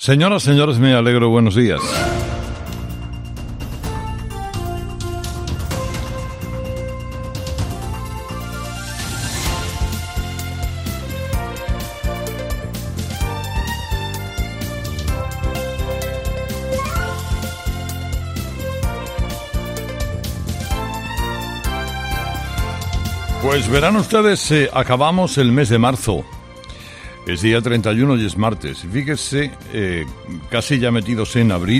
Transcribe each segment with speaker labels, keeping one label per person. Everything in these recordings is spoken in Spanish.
Speaker 1: Señoras, señores, me alegro, buenos días. Pues verán ustedes, acabamos el mes de marzo. Es día 31 y es martes. Y fíjense, casi ya metidos en abril,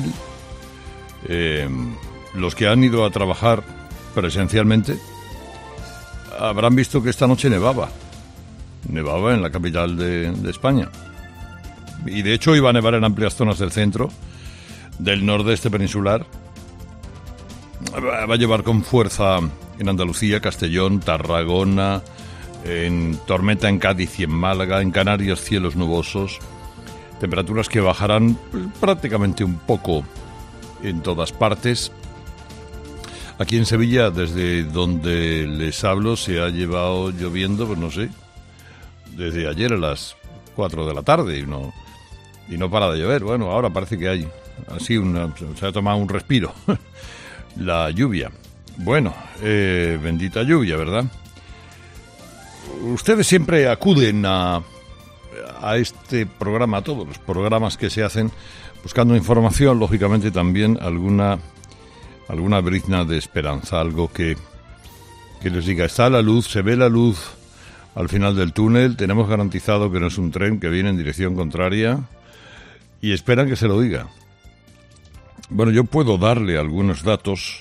Speaker 1: los que han ido a trabajar presencialmente habrán visto que esta noche nevaba. Nevaba en la capital de España. Y de hecho iba a nevar en amplias zonas del centro, del nordeste peninsular. Va a llevar con fuerza en Andalucía, Castellón, Tarragona, en tormenta en Cádiz y en Málaga, en Canarias cielos nubosos, temperaturas que bajarán prácticamente un poco en todas partes. Aquí en Sevilla, desde donde les hablo, se ha llevado lloviendo, pues no sé, desde ayer a las 4 de la tarde y no para de llover. Bueno, ahora parece que hay así se ha tomado un respiro la lluvia. Bueno, bendita lluvia, ¿verdad? Ustedes siempre acuden a este programa, a todos los programas que se hacen, buscando información, lógicamente también alguna brizna de esperanza, algo que les diga, está la luz, se ve la luz al final del túnel, tenemos garantizado que no es un tren que viene en dirección contraria y esperan que se lo diga. Bueno, yo puedo darle algunos datos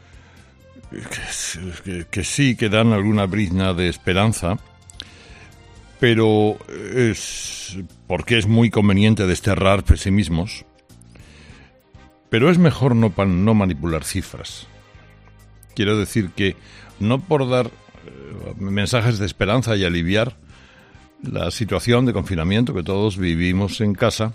Speaker 1: que sí que dan alguna brizna de esperanza, pero es porque es muy conveniente desterrar pesimismos, pero es mejor no manipular cifras. Quiero decir que no por dar mensajes de esperanza y aliviar la situación de confinamiento que todos vivimos en casa,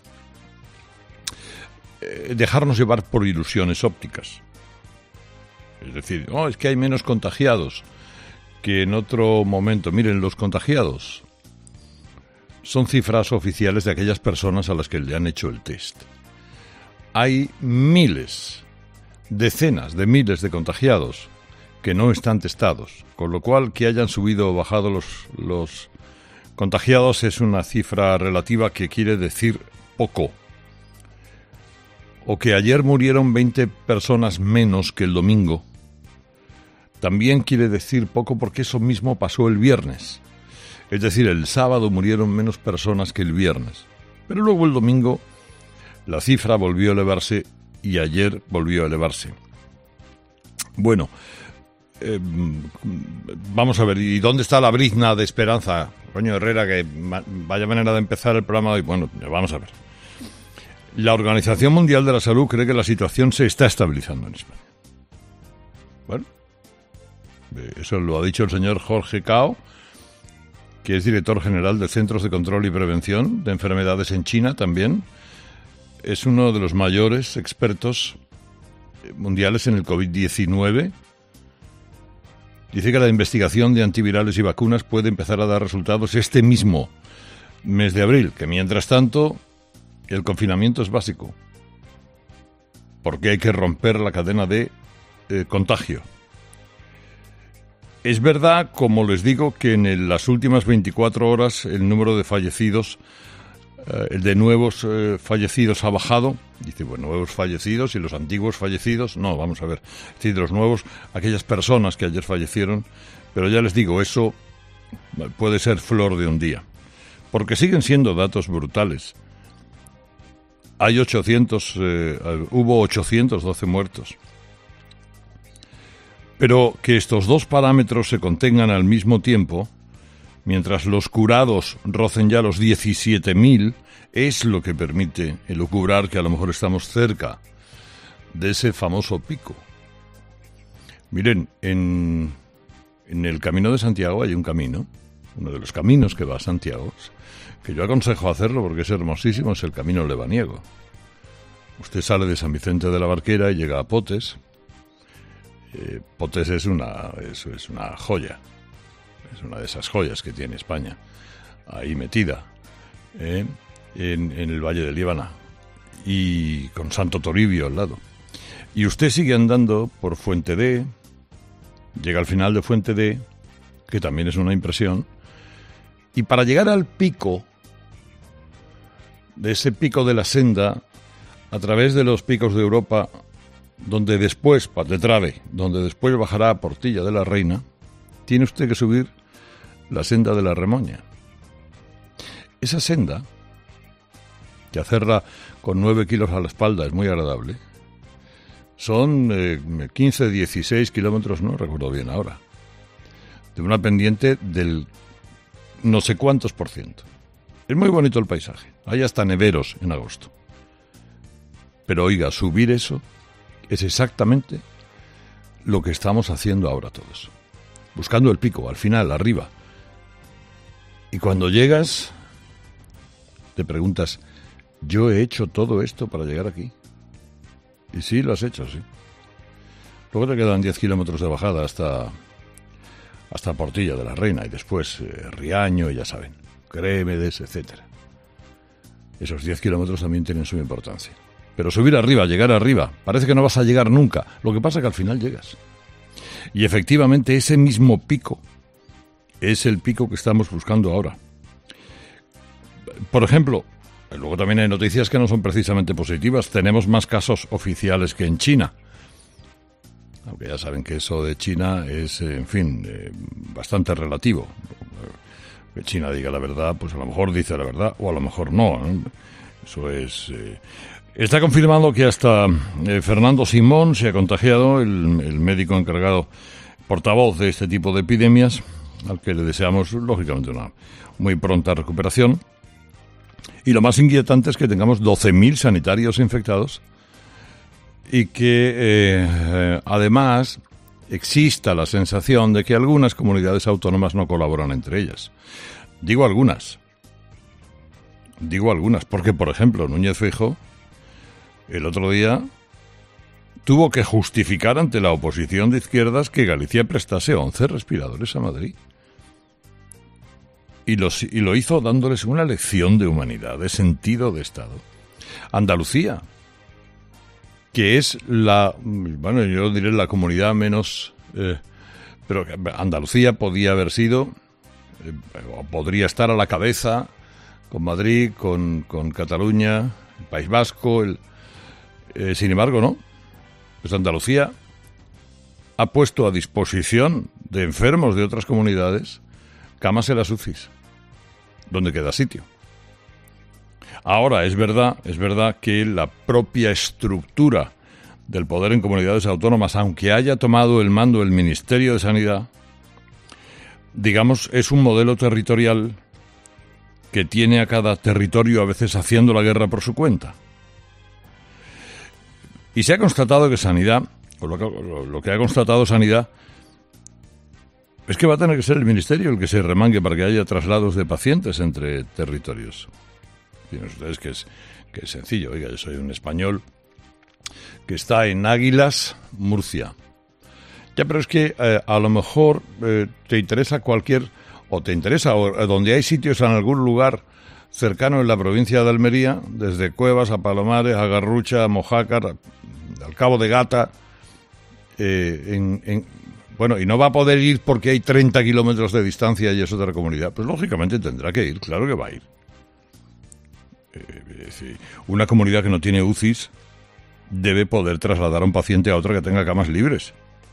Speaker 1: dejarnos llevar por ilusiones ópticas. Es decir, es que hay menos contagiados que en otro momento. Miren, los contagiados son cifras oficiales de aquellas personas a las que le han hecho el test. Hay miles, decenas de miles de contagiados que no están testados, con lo cual que hayan subido o bajado los contagiados es una cifra relativa que quiere decir poco. O que ayer murieron 20 personas menos que el domingo, también quiere decir poco porque eso mismo pasó el viernes. Es decir, el sábado murieron menos personas que el viernes. Pero luego el domingo la cifra volvió a elevarse y ayer volvió a elevarse. Bueno, vamos a ver, ¿y dónde está la brizna de esperanza? Coño, Herrera, que vaya manera de empezar el programa hoy. Bueno, vamos a ver. La Organización Mundial de la Salud cree que la situación se está estabilizando en España. Bueno, eso lo ha dicho el señor Jorge Cao, que es director general de Centros de Control y Prevención de Enfermedades en China también. Es uno de los mayores expertos mundiales en el COVID-19. Dice que la investigación de antivirales y vacunas puede empezar a dar resultados este mismo mes de abril, que mientras tanto el confinamiento es básico, porque hay que romper la cadena de contagio. Es verdad, como les digo, que en las últimas 24 horas el número de fallecidos, el de nuevos fallecidos ha bajado. Dice, bueno, nuevos fallecidos y los antiguos fallecidos. No, vamos a ver. Es decir, de los nuevos, aquellas personas que ayer fallecieron. Pero ya les digo, eso puede ser flor de un día. Porque siguen siendo datos brutales. Hubo 812 muertos. Pero que estos dos parámetros se contengan al mismo tiempo, mientras los curados rocen ya los 17.000, es lo que permite elucubrar que a lo mejor estamos cerca de ese famoso pico. Miren, en el Camino de Santiago hay un camino, uno de los caminos que va a Santiago, que yo aconsejo hacerlo porque es hermosísimo, es el Camino Lebaniego. Usted sale de San Vicente de la Barquera y llega a Potes. Potes es una joya, es una de esas joyas que tiene España, ahí metida, en el Valle de Líbana. y con Santo Toribio al lado. Y usted sigue andando por Fuente D, llega al final de Fuente D, que también es una impresión, y para llegar al pico, de ese pico de la senda, a través de los picos de Europa, donde después, de Trave, donde después bajará a Portilla de la Reina, tiene usted que subir la senda de la Remoña. Esa senda, que hacerla con 9 kilos a la espalda es muy agradable, son 15, 16 kilómetros, no recuerdo bien ahora, de una pendiente del no sé cuántos %. Es muy bonito el paisaje, hay hasta neveros en agosto. Pero oiga, subir eso es exactamente lo que estamos haciendo ahora todos. Buscando el pico, al final, arriba. Y cuando llegas, te preguntas, ¿yo he hecho todo esto para llegar aquí? Y sí, lo has hecho, sí. Luego te quedan 10 kilómetros de bajada hasta Portilla de la Reina y después Riaño, ya saben, Crémedes, etcétera. Esos 10 kilómetros también tienen su importancia. Pero subir arriba, llegar arriba, parece que no vas a llegar nunca. Lo que pasa es que al final llegas. Y efectivamente ese mismo pico es el pico que estamos buscando ahora. Por ejemplo, luego también hay noticias que no son precisamente positivas. Tenemos más casos oficiales que en China. Aunque ya saben que eso de China es, en fin, bastante relativo. Que China diga la verdad, pues a lo mejor dice la verdad, o a lo mejor no. Eso es... Está confirmado que hasta Fernando Simón se ha contagiado, el médico encargado, portavoz de este tipo de epidemias, al que le deseamos, lógicamente, una muy pronta recuperación. Y lo más inquietante es que tengamos 12.000 sanitarios infectados y que, además, exista la sensación de que algunas comunidades autónomas no colaboran entre ellas. Digo algunas, porque, por ejemplo, Núñez Feijóo el otro día tuvo que justificar ante la oposición de izquierdas que Galicia prestase 11 respiradores a Madrid. Y lo hizo dándoles una lección de humanidad, de sentido de Estado. Andalucía, que es yo diré la comunidad menos... pero Andalucía podía haber sido, o podría estar a la cabeza, con Madrid, con Cataluña, el País Vasco, sin embargo, no. Pues Andalucía ha puesto a disposición de enfermos de otras comunidades camas en las UCIs, donde queda sitio. Ahora, es verdad que la propia estructura del poder en comunidades autónomas, aunque haya tomado el mando el Ministerio de Sanidad, digamos, es un modelo territorial que tiene a cada territorio a veces haciendo la guerra por su cuenta. Y se ha constatado que Sanidad, o lo que ha constatado Sanidad, es que va a tener que ser el Ministerio el que se remangue para que haya traslados de pacientes entre territorios. Tienen ustedes que es sencillo. Oiga, yo soy un español que está en Águilas, Murcia. Ya, pero es que a lo mejor te interesa donde hay sitios en algún lugar cercano en la provincia de Almería, desde Cuevas a Palomares, a Garrucha, a Mojácar, al Cabo de Gata, y no va a poder ir porque hay 30 kilómetros de distancia y es otra comunidad. Pues lógicamente tendrá que ir, claro que va a ir. Una comunidad que no tiene UCIs debe poder trasladar a un paciente a otra que tenga camas libres.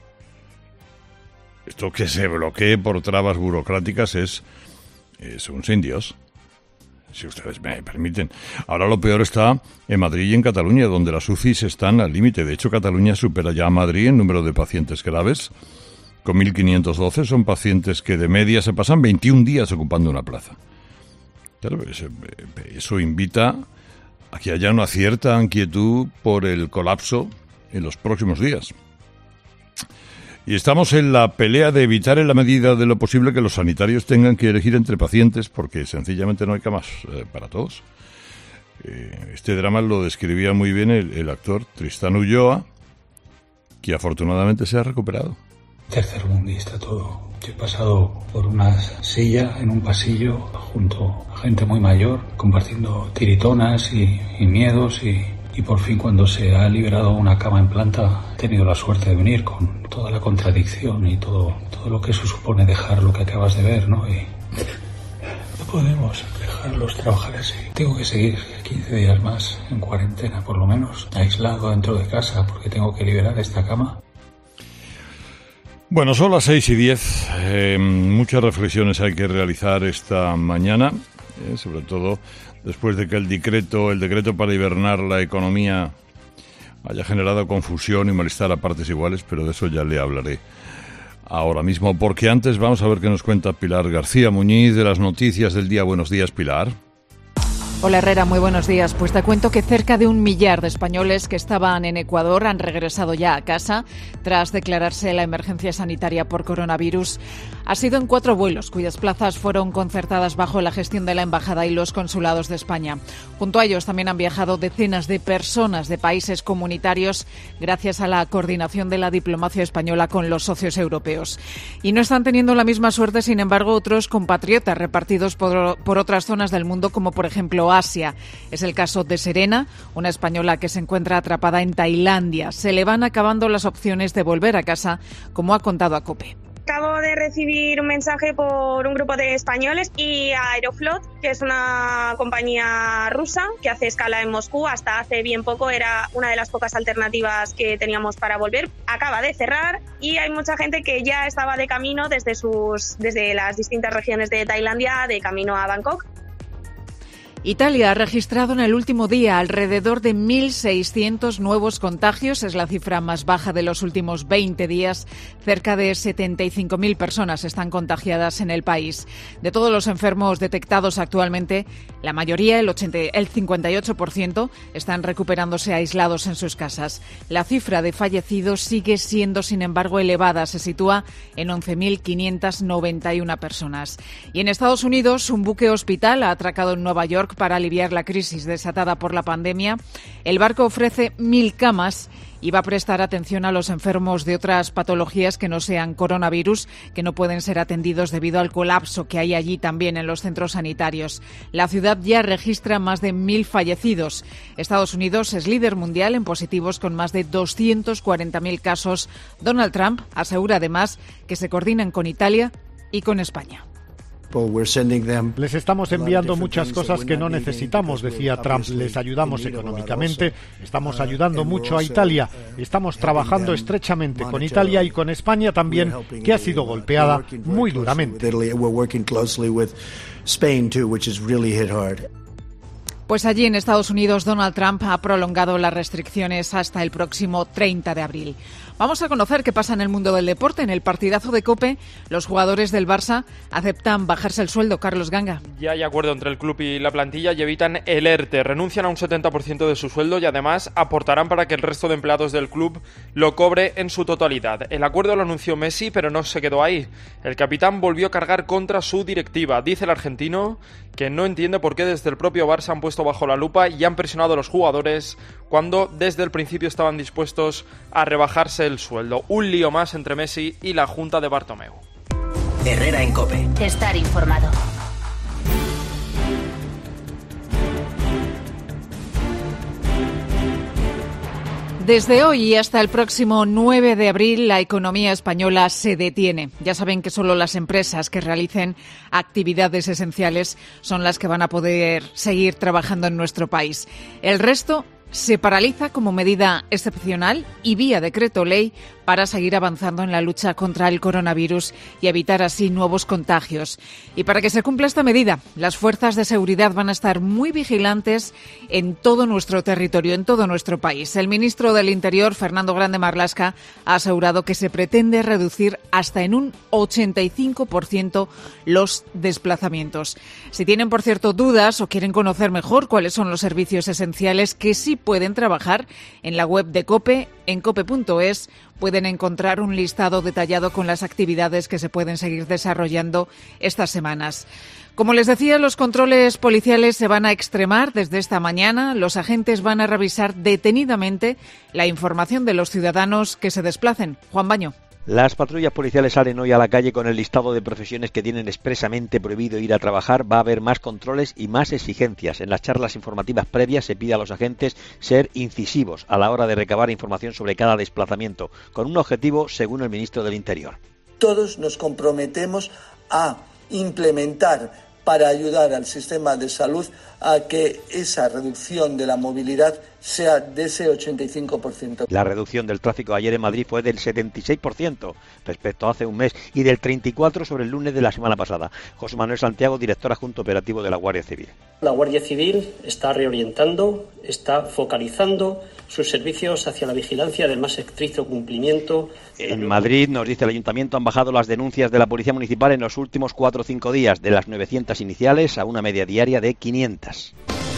Speaker 1: Esto que se bloquee por trabas burocráticas es un sin Dios, si ustedes me permiten. Ahora lo peor está en Madrid y en Cataluña, donde las UCIs están al límite. De hecho, Cataluña supera ya a Madrid en número de pacientes graves. Con 1.512 son pacientes que de media se pasan 21 días ocupando una plaza. Claro, eso invita a que haya una cierta inquietud por el colapso en los próximos días. Y estamos en la pelea de evitar en la medida de lo posible que los sanitarios tengan que elegir entre pacientes porque sencillamente no hay camas para todos. Este drama lo describía muy bien el actor Tristán Ulloa, que afortunadamente se ha recuperado.
Speaker 2: Tercermundista todo. Yo he pasado por una silla en un pasillo junto a gente muy mayor, compartiendo tiritonas y miedos y Y por fin, cuando se ha liberado una cama en planta, he tenido la suerte de venir con toda la contradicción y todo lo que eso supone dejar lo que acabas de ver, ¿no? Y no podemos dejarlos trabajar así. Tengo que seguir 15 días más en cuarentena, por lo menos, aislado dentro de casa, porque tengo que liberar esta cama.
Speaker 1: Bueno, son las 6:10. Muchas reflexiones hay que realizar esta mañana, sobre todo después de que el decreto para hibernar la economía haya generado confusión y malestar a partes iguales, pero de eso ya le hablaré ahora mismo, porque antes vamos a ver qué nos cuenta Pilar García Muñiz de las noticias del día. Buenos días, Pilar.
Speaker 3: Hola Herrera, muy buenos días. Pues te cuento que cerca de 1 millar de españoles que estaban en Ecuador han regresado ya a casa tras declararse la emergencia sanitaria por coronavirus. Ha sido en 4 vuelos, cuyas plazas fueron concertadas bajo la gestión de la Embajada y los consulados de España. Junto a ellos también han viajado decenas de personas de países comunitarios gracias a la coordinación de la diplomacia española con los socios europeos. Y no están teniendo la misma suerte, sin embargo, otros compatriotas repartidos por otras zonas del mundo, como por ejemplo Asia. Es el caso de Serena, una española que se encuentra atrapada en Tailandia. Se le van acabando las opciones de volver a casa, como ha contado a COPE.
Speaker 4: Acabo de recibir un mensaje por un grupo de españoles y Aeroflot, que es una compañía rusa que hace escala en Moscú, hasta hace bien poco era una de las pocas alternativas que teníamos para volver. Acaba de cerrar y hay mucha gente que ya estaba de camino desde las distintas regiones de Tailandia, de camino a Bangkok.
Speaker 3: Italia ha registrado en el último día alrededor de 1.600 nuevos contagios. Es la cifra más baja de los últimos 20 días. Cerca de 75.000 personas están contagiadas en el país. De todos los enfermos detectados actualmente, la mayoría, el 58%, están recuperándose aislados en sus casas. La cifra de fallecidos sigue siendo, sin embargo, elevada. Se sitúa en 11.591 personas. Y en Estados Unidos, un buque hospital ha atracado en Nueva York para aliviar la crisis desatada por la pandemia. El barco ofrece 1.000 camas y va a prestar atención a los enfermos de otras patologías que no sean coronavirus, que no pueden ser atendidos debido al colapso que hay allí también en los centros sanitarios. La ciudad ya registra más de 1.000 fallecidos. Estados Unidos es líder mundial en positivos con más de 240.000 casos. Donald Trump asegura además que se coordinan con Italia y con España.
Speaker 5: Les estamos enviando muchas cosas que no necesitamos, decía Trump. Les ayudamos económicamente, estamos ayudando mucho a Italia, estamos trabajando estrechamente con Italia y con España también, que ha sido golpeada muy duramente.
Speaker 3: Pues allí en Estados Unidos, Donald Trump ha prolongado las restricciones hasta el próximo 30 de abril. Vamos a conocer qué pasa en el mundo del deporte. En el partidazo de COPE, los jugadores del Barça aceptan bajarse el sueldo. Carlos Ganga.
Speaker 6: Ya hay acuerdo entre el club y la plantilla y evitan el ERTE. Renuncian a un 70% de su sueldo y además aportarán para que el resto de empleados del club lo cobre en su totalidad. El acuerdo lo anunció Messi, pero no se quedó ahí. El capitán volvió a cargar contra su directiva. Dice el argentino que no entiende por qué desde el propio Barça han puesto bajo la lupa y han presionado a los jugadores cuando desde el principio estaban dispuestos a rebajarse el sueldo. Un lío más entre Messi y la Junta de Bartomeu.
Speaker 7: Herrera en COPE. Estar informado.
Speaker 3: Desde hoy y hasta el próximo 9 de abril, la economía española se detiene. Ya saben que solo las empresas que realicen actividades esenciales son las que van a poder seguir trabajando en nuestro país. El resto se paraliza como medida excepcional y vía decreto ley para seguir avanzando en la lucha contra el coronavirus y evitar así nuevos contagios. Y para que se cumpla esta medida, las fuerzas de seguridad van a estar muy vigilantes en todo nuestro territorio, en todo nuestro país. El ministro del Interior, Fernando Grande Marlaska, ha asegurado que se pretende reducir hasta en un 85% los desplazamientos. Si tienen, por cierto, dudas o quieren conocer mejor cuáles son los servicios esenciales que sí pueden trabajar, en la web de COPE, en cope.es, pueden encontrar un listado detallado con las actividades que se pueden seguir desarrollando estas semanas. Como les decía, los controles policiales se van a extremar desde esta mañana. Los agentes van a revisar detenidamente la información de los ciudadanos que se desplacen. Juan Baño.
Speaker 8: Las patrullas policiales salen hoy a la calle con el listado de profesiones que tienen expresamente prohibido ir a trabajar. Va a haber más controles y más exigencias. En las charlas informativas previas se pide a los agentes ser incisivos a la hora de recabar información sobre cada desplazamiento, con un objetivo, según el ministro del Interior.
Speaker 9: Todos nos comprometemos a implementar para ayudar al sistema de salud a que esa reducción de la movilidad sea de ese 85%.
Speaker 8: La reducción del tráfico ayer en Madrid fue del 76% respecto a hace un mes y del 34% sobre el lunes de la semana pasada. José Manuel Santiago, director adjunto operativo de la Guardia Civil.
Speaker 10: La Guardia Civil está reorientando, está focalizando sus servicios hacia la vigilancia del más estricto cumplimiento.
Speaker 8: En Madrid, nos dice el Ayuntamiento, han bajado las denuncias de la Policía Municipal en los últimos 4 o 5 días, de las 900 iniciales a una media diaria de 500.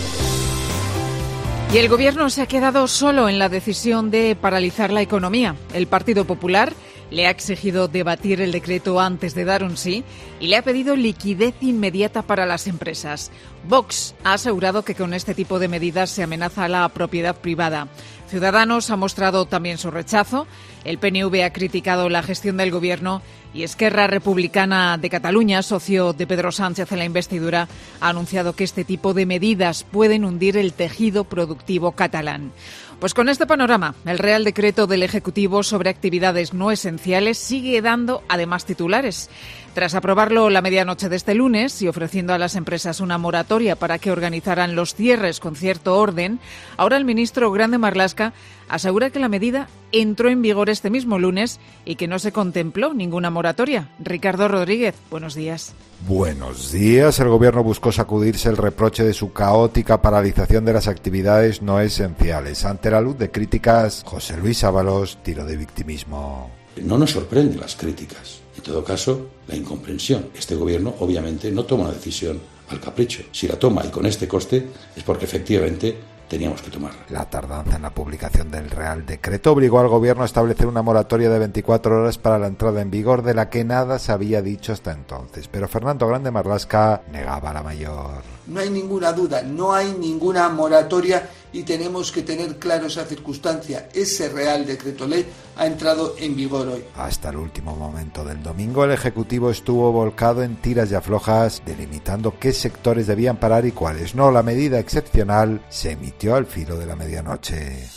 Speaker 3: Y el Gobierno se ha quedado solo en la decisión de paralizar la economía. El Partido Popular le ha exigido debatir el decreto antes de dar un sí y le ha pedido liquidez inmediata para las empresas. Vox ha asegurado que con este tipo de medidas se amenaza la propiedad privada. Ciudadanos ha mostrado también su rechazo. El PNV ha criticado la gestión del Gobierno y Esquerra Republicana de Cataluña, socio de Pedro Sánchez en la investidura, ha anunciado que este tipo de medidas pueden hundir el tejido productivo catalán. Pues con este panorama, el Real Decreto del Ejecutivo sobre actividades no esenciales sigue dando además titulares. Tras aprobarlo la medianoche de este lunes y ofreciendo a las empresas una moratoria para que organizaran los cierres con cierto orden, ahora el ministro Grande Marlaska asegura que la medida entró en vigor este mismo lunes y que no se contempló ninguna moratoria. Ricardo Rodríguez, buenos días.
Speaker 11: Buenos días. El Gobierno buscó sacudirse el reproche de su caótica paralización de las actividades no esenciales. Ante la luz de críticas, José Luis Ábalos tiró de victimismo.
Speaker 12: No nos sorprenden las críticas. En todo caso, la incomprensión. Este Gobierno, obviamente, no toma una decisión al capricho. Si la toma y con este coste, es porque efectivamente teníamos que tomarla.
Speaker 11: La tardanza en la publicación del Real Decreto obligó al Gobierno a establecer una moratoria de 24 horas para la entrada en vigor, de la que nada se había dicho hasta entonces. Pero Fernando Grande Marlaska negaba la mayor.
Speaker 13: No hay ninguna duda, no hay ninguna moratoria y tenemos que tener claro esa circunstancia. Ese Real Decreto Ley ha entrado en vigor hoy.
Speaker 11: Hasta el último momento del domingo, el Ejecutivo estuvo volcado en tiras y aflojas, delimitando qué sectores debían parar y cuáles no. La medida excepcional se emitió al filo de la medianoche.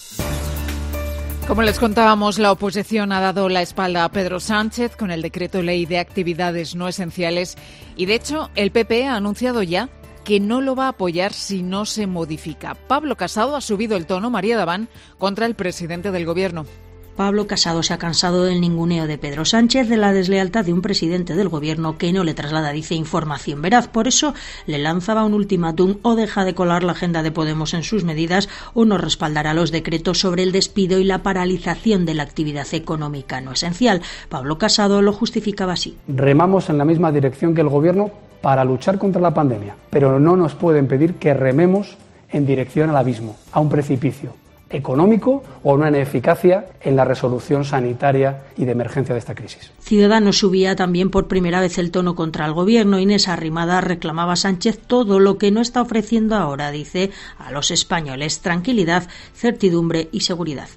Speaker 3: Como les contábamos, la oposición ha dado la espalda a Pedro Sánchez con el Decreto Ley de Actividades No Esenciales y, de hecho, el PP ha anunciado ya que no lo va a apoyar si no se modifica. Pablo Casado ha subido el tono, María Daván, contra el presidente del Gobierno.
Speaker 14: Pablo Casado se ha cansado del ninguneo de Pedro Sánchez, de la deslealtad de un presidente del Gobierno que no le traslada, dice, información veraz. Por eso le lanzaba un ultimátum: o deja de colar la agenda de Podemos en sus medidas o no respaldará los decretos sobre el despido y la paralización de la actividad económica no esencial. Pablo Casado lo justificaba así.
Speaker 15: Remamos en la misma dirección que el Gobierno para luchar contra la pandemia, pero no nos pueden pedir que rememos en dirección al abismo, a un precipicio económico o a una ineficacia en la resolución sanitaria y de emergencia de esta crisis.
Speaker 14: Ciudadanos subía también por primera vez el tono contra el Gobierno. Inés Arrimadas reclamaba a Sánchez todo lo que no está ofreciendo ahora, dice, a los españoles: tranquilidad, certidumbre y seguridad.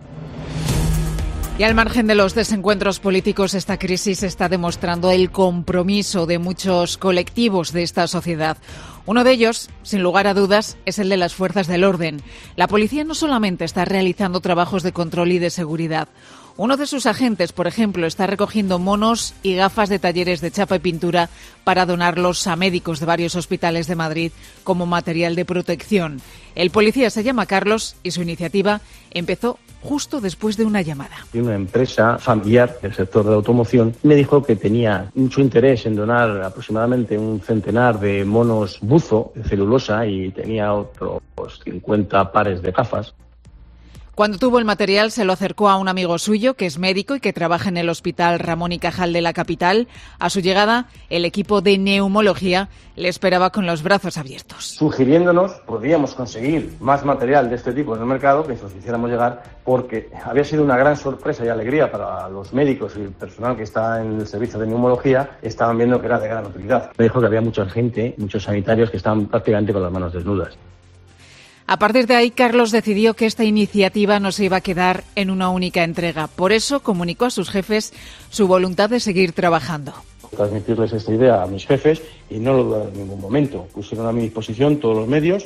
Speaker 3: Y al margen de los desencuentros políticos, esta crisis está demostrando el compromiso de muchos colectivos de esta sociedad. Uno de ellos, sin lugar a dudas, es el de las fuerzas del orden. La policía no solamente está realizando trabajos de control y de seguridad. Uno de sus agentes, por ejemplo, está recogiendo monos y gafas de talleres de chapa y pintura para donarlos a médicos de varios hospitales de Madrid como material de protección. El policía se llama Carlos y su iniciativa empezó justo después de una llamada.
Speaker 16: Y una empresa familiar del sector de la automoción me dijo que tenía mucho interés en donar aproximadamente un centenar de monos buzo de celulosa y tenía otros 50 pares de gafas.
Speaker 3: Cuando tuvo el material se lo acercó a un amigo suyo que es médico y que trabaja en el Hospital Ramón y Cajal de la capital. A su llegada, el equipo de neumología le esperaba con los brazos abiertos.
Speaker 16: Sugiriéndonos podíamos conseguir más material de este tipo en el mercado que nos hiciéramos llegar, porque había sido una gran sorpresa y alegría para los médicos y el personal que está en el servicio de neumología. Estaban viendo que era de gran utilidad. Me dijo que había mucha gente, muchos sanitarios que estaban prácticamente con las manos desnudas.
Speaker 3: A partir de ahí, Carlos decidió que esta iniciativa no se iba a quedar en una única entrega. Por eso comunicó a sus jefes su voluntad de seguir trabajando.
Speaker 16: Transmitirles esta idea a mis jefes y no lo dudaron en ningún momento. Pusieron a mi disposición todos los medios.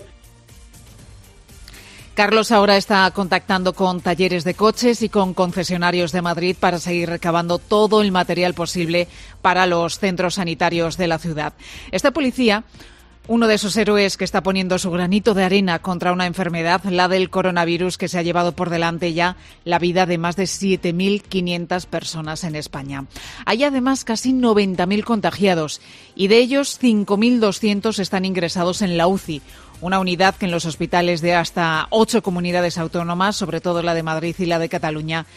Speaker 3: Carlos ahora está contactando con talleres de coches y con concesionarios de Madrid para seguir recabando todo el material posible para los centros sanitarios de la ciudad. Este policía, uno de esos héroes que está poniendo su granito de arena contra una enfermedad, la del coronavirus, que se ha llevado por delante ya la vida de más de 7.500 personas en España. Hay además casi 90.000 contagiados y de ellos 5.200 están ingresados en la UCI. Una unidad que en los hospitales de hasta 8 comunidades autónomas, sobre todo la de Madrid y la de Cataluña,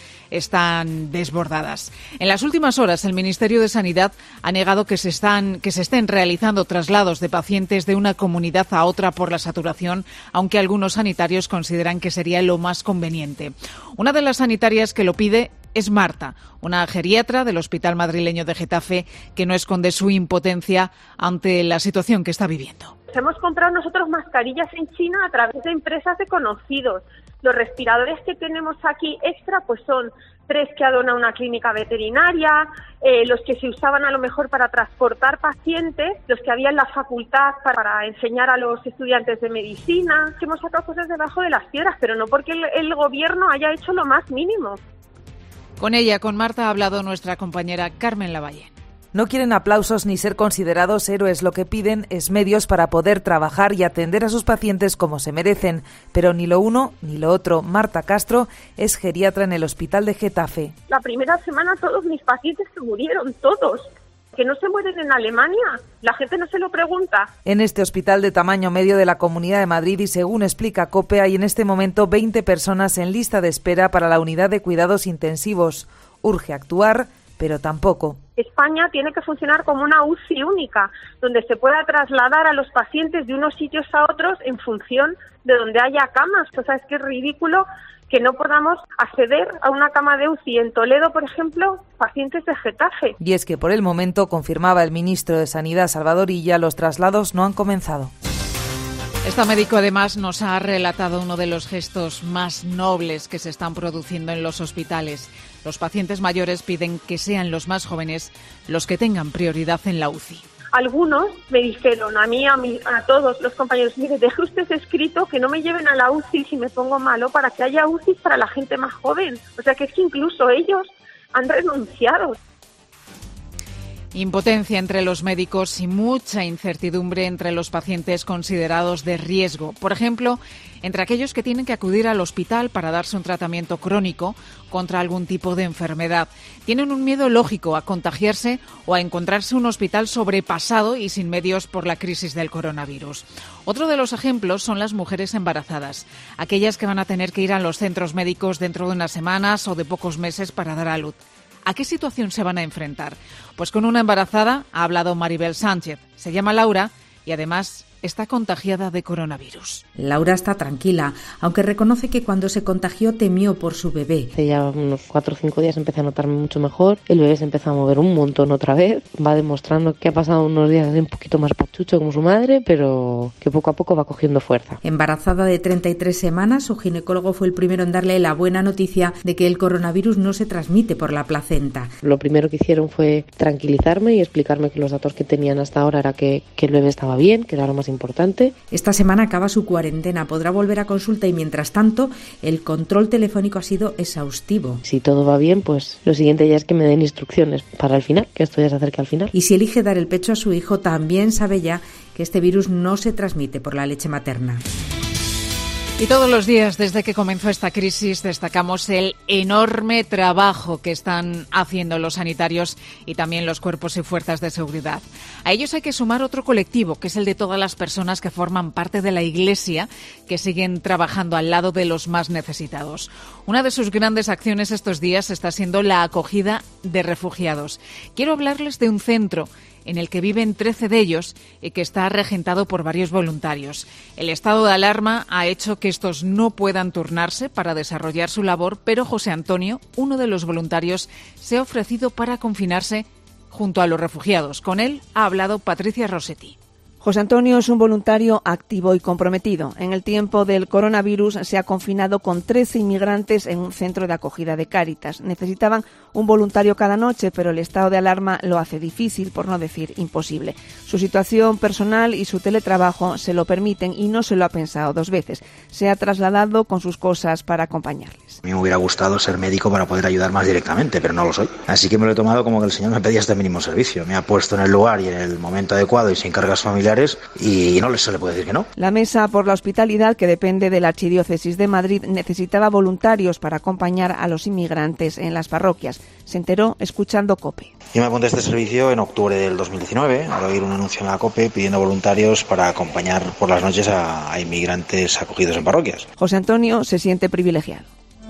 Speaker 3: están desbordadas. En las últimas horas, el Ministerio de Sanidad ha negado que se estén realizando traslados de pacientes de una comunidad a otra por la saturación, aunque algunos sanitarios consideran que sería lo más conveniente. Una de las sanitarias que lo pide es Marta, una geriatra del Hospital Madrileño de Getafe, que no esconde su impotencia ante la situación que está viviendo.
Speaker 17: Hemos comprado nosotros mascarillas en China a través de empresas de conocidos. Los respiradores que tenemos aquí extra pues son 3 que ha donado una clínica veterinaria, los que se usaban a lo mejor para transportar pacientes, los que había en la facultad para enseñar a los estudiantes de medicina. Hemos sacado cosas debajo de las piedras, pero no porque el gobierno haya hecho lo más mínimo.
Speaker 3: Con ella, con Marta, ha hablado nuestra compañera Carmen Lavalle.
Speaker 18: No quieren aplausos ni ser considerados héroes, lo que piden es medios para poder trabajar y atender a sus pacientes como se merecen. Pero ni lo uno ni lo otro. Marta Castro es geriatra en el Hospital de Getafe.
Speaker 17: La primera semana todos mis pacientes se murieron, todos. Que no se mueren en Alemania, la gente no se lo pregunta.
Speaker 18: En este hospital de tamaño medio de la Comunidad de Madrid y según explica COPE, hay en este momento 20 personas en lista de espera para la unidad de cuidados intensivos. Urge actuar, pero tampoco.
Speaker 17: España tiene que funcionar como una UCI única, donde se pueda trasladar a los pacientes de unos sitios a otros en función de donde haya camas. O sea, es que es ridículo que no podamos acceder a una cama de UCI en Toledo, por ejemplo, pacientes de Getafe.
Speaker 18: Y es que por el momento, confirmaba el ministro de Sanidad, Salvador Illa, los traslados no han comenzado.
Speaker 3: Esta médico además nos ha relatado uno de los gestos más nobles que se están produciendo en los hospitales. Los pacientes mayores piden que sean los más jóvenes los que tengan prioridad en la UCI.
Speaker 17: Algunos me dijeron, a todos los compañeros, mire, deje usted escrito que no me lleven a la UCI si me pongo malo, para que haya UCI para la gente más joven. O sea que es que incluso ellos han renunciado.
Speaker 3: Impotencia entre los médicos y mucha incertidumbre entre los pacientes considerados de riesgo. Por ejemplo, entre aquellos que tienen que acudir al hospital para darse un tratamiento crónico contra algún tipo de enfermedad. Tienen un miedo lógico a contagiarse o a encontrarse un hospital sobrepasado y sin medios por la crisis del coronavirus. Otro de los ejemplos son las mujeres embarazadas, aquellas que van a tener que ir a los centros médicos dentro de unas semanas o de pocos meses para dar a luz. ¿A qué situación se van a enfrentar? Pues con una embarazada ha hablado Maribel Sánchez. Se llama Laura y además está contagiada de coronavirus.
Speaker 19: Laura está tranquila, aunque reconoce que cuando se contagió temió por su bebé.
Speaker 20: Hace ya unos 4 o 5 días empecé a notarme mucho mejor. El bebé se empezó a mover un montón otra vez. Va demostrando que ha pasado unos días así un poquito más pachucho como su madre, pero que poco a poco va cogiendo fuerza.
Speaker 19: Embarazada de 33 semanas, su ginecólogo fue el primero en darle la buena noticia de que el coronavirus no se transmite por la placenta.
Speaker 20: Lo primero que hicieron fue tranquilizarme y explicarme que los datos que tenían hasta ahora era que el bebé estaba bien, que era lo más importante.
Speaker 19: Esta semana acaba su cuarentena, podrá volver a consulta y mientras tanto el control telefónico ha sido exhaustivo.
Speaker 20: Si todo va bien, pues lo siguiente ya es que me den instrucciones para el final, que esto ya se acerca al final.
Speaker 19: Y si elige dar el pecho a su hijo, también sabe ya que este virus no se transmite por la leche materna.
Speaker 3: Y todos los días, desde que comenzó esta crisis, destacamos el enorme trabajo que están haciendo los sanitarios y también los cuerpos y fuerzas de seguridad. A ellos hay que sumar otro colectivo, que es el de todas las personas que forman parte de la Iglesia, que siguen trabajando al lado de los más necesitados. Una de sus grandes acciones estos días está siendo la acogida de refugiados. Quiero hablarles de un centro en el que viven 13 de ellos y que está regentado por varios voluntarios. El estado de alarma ha hecho que estos no puedan turnarse para desarrollar su labor, pero José Antonio, uno de los voluntarios, se ha ofrecido para confinarse junto a los refugiados. Con él ha hablado Patricia Rossetti.
Speaker 21: José Antonio es un voluntario activo y comprometido. En el tiempo del coronavirus se ha confinado con 13 inmigrantes en un centro de acogida de Cáritas. Necesitaban un voluntario cada noche, pero el estado de alarma lo hace difícil, por no decir imposible. Su situación personal y su teletrabajo se lo permiten y no se lo ha pensado dos veces. Se ha trasladado con sus cosas para acompañarles.
Speaker 22: A mí me hubiera gustado ser médico para poder ayudar más directamente, pero no lo soy. Así que me lo he tomado como que el Señor me pedía este mínimo servicio. Me ha puesto en el lugar y en el momento adecuado y sin cargas familiares y no se le puede decir que no.
Speaker 21: La Mesa por la Hospitalidad, que depende de la Archidiócesis de Madrid, necesitaba voluntarios para acompañar a los inmigrantes en las parroquias. Se enteró escuchando COPE.
Speaker 22: Yo me apunté a este servicio en octubre del 2019, al oír un anuncio en la COPE pidiendo voluntarios para acompañar por las noches a inmigrantes acogidos en parroquias.
Speaker 21: José Antonio se siente privilegiado.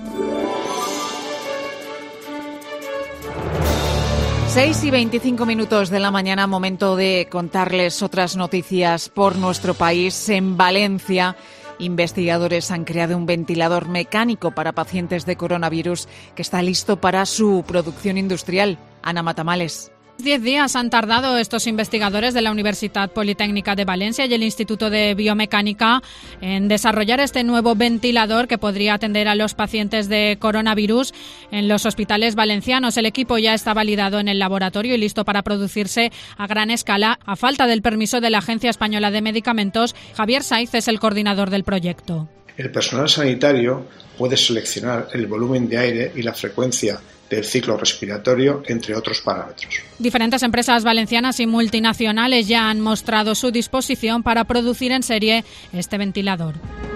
Speaker 3: 6:25 de la mañana, momento de contarles otras noticias por nuestro país. En Valencia, investigadores han creado un ventilador mecánico para pacientes de coronavirus que está listo para su producción industrial. Ana Matamales.
Speaker 23: 10 días han tardado estos investigadores de la Universitat Politécnica de Valencia y el Instituto de Biomecánica en desarrollar este nuevo ventilador que podría atender a los pacientes de coronavirus en los hospitales valencianos. El equipo ya está validado en el laboratorio y listo para producirse a gran escala. A falta del permiso de la Agencia Española de Medicamentos, Javier Saiz es el coordinador del proyecto.
Speaker 24: El personal sanitario puede seleccionar el volumen de aire y la frecuencia del ciclo respiratorio, entre otros parámetros.
Speaker 23: Diferentes empresas valencianas y multinacionales ya han mostrado su disposición para producir en serie este ventilador.